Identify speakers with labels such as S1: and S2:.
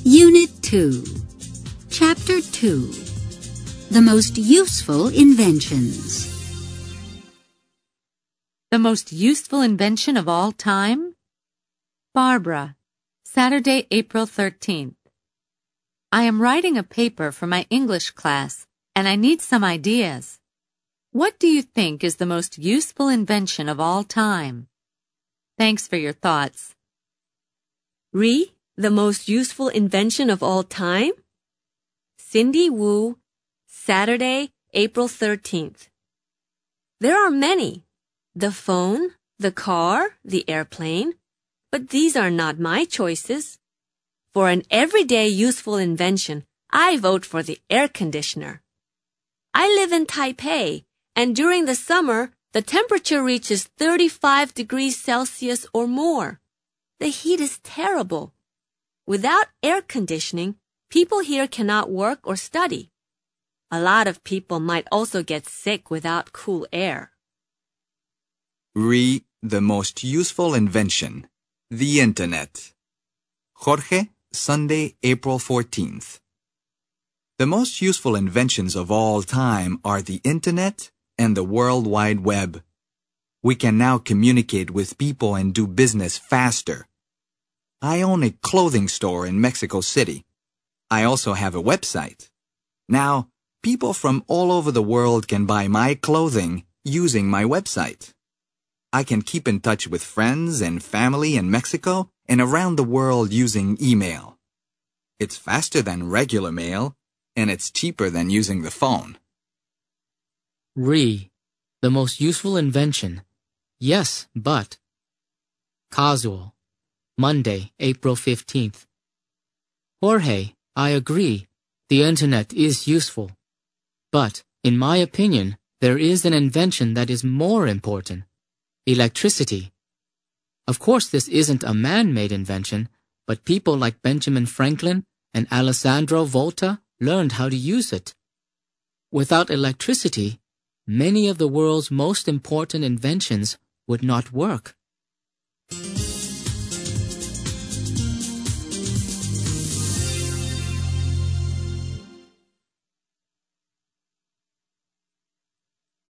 S1: Unit 2, Chapter 2, The Most Useful Inventions.
S2: The most useful invention of all time? Barbara, Saturday, April 13th. I am writing a paper for my English class, and I need some ideas. What do you think is the most useful invention of all time? Thanks for your thoughts.
S3: Ree, the most useful invention of all time? Cindy Wu, Saturday, April 13th. There are many. The phone, the car, the airplane. But these are not my choices. For an everyday useful invention, I vote for the air conditioner. I live in Taipei, and during the summer, the temperature reaches 35 degrees Celsius or more. The heat is terrible. Without air conditioning, people here cannot work or study. A lot of people might also get sick without cool air.
S4: Re, the most useful invention. The Internet. Jorge, Sunday, April 14th. The most useful inventions of all time are the Internet and the World Wide Web. We can now communicate with people and do business faster. I own a clothing store in Mexico City. I also have a website. Now, people from all over the world can buy my clothing using my website. I can keep in touch with friends and family in Mexico and around the world using email. It's faster than regular mail, and it's cheaper than using the phone.
S5: Re, the most useful invention. Yes, but. Casual, Monday, April 15th. Jorge, I agree. The Internet is useful. But, in my opinion, there is an invention that is more important. Electricity. Of course, this isn't a man-made invention, but people like Benjamin Franklin and Alessandro Volta learned how to use it. Without electricity, many of the world's most important inventions would not work.